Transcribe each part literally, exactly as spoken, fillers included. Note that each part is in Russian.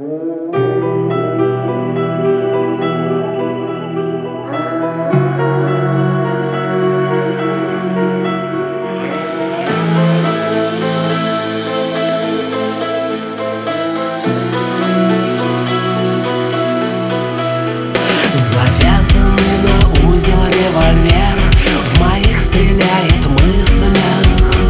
Завязанный на узел револьвер в моих стреляет мыслях.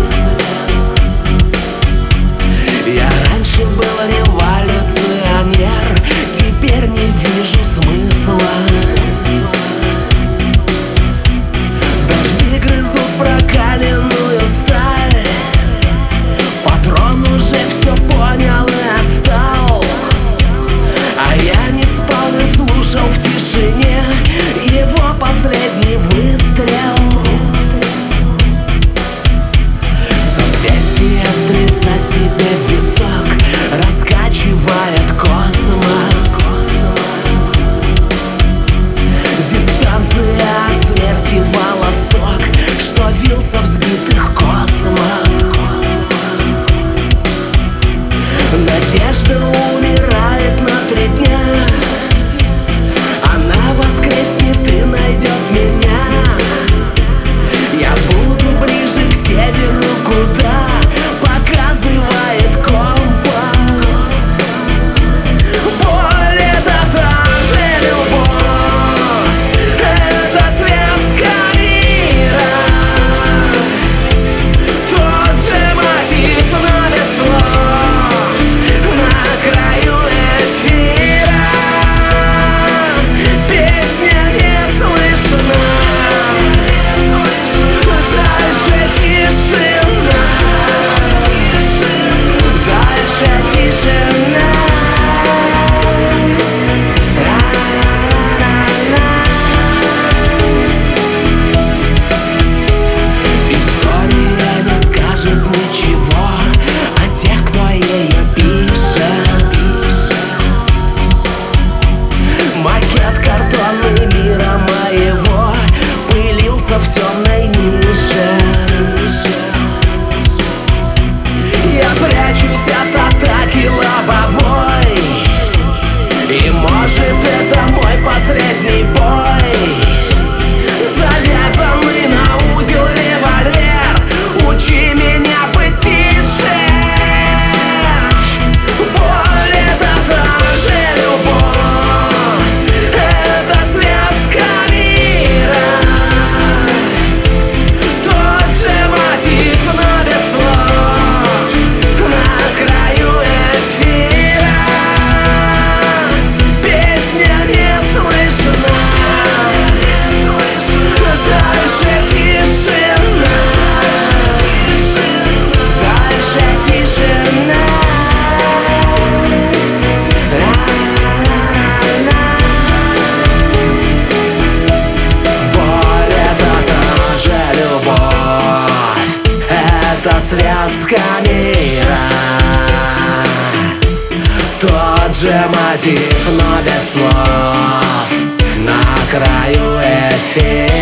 Я раньше был революционер, теперь не вижу смысла. Дожди грызут прокаленную сталь, патрон уже все понял и отстал. А я не спал и слушал в тишине его последний выстрел. Созвездие стрельца себе в висок раскачивает космос. Дистанция от смерти волосок, что вился в сбитых космах. Надежда умирает на три дня, она воскреснет и найдет меня. Я буду ближе к северу, куда показывает компас. Боль — это та же любовь, это связка мира, тот же мотив, но без слов, на краю эфира. Песня не слышна, дальше тишина, дальше тишина. История не скажет ничего о тех, кто ее пишет. Макет картонный мира моего пылился в темной нише. Я прячусь от атаки лобовой, и может это мой последний бой. Завязанный на узел револьвер, учи меня быть тише. Боль — это та же любовь, это связка мира, тот же мотив, но без слов, на краю эфира. Песня не слышна, дальше тишина, дальше тишина. Боль — это та же любовь, это связка мира, тот же мотив, но без слов, на краю эфира.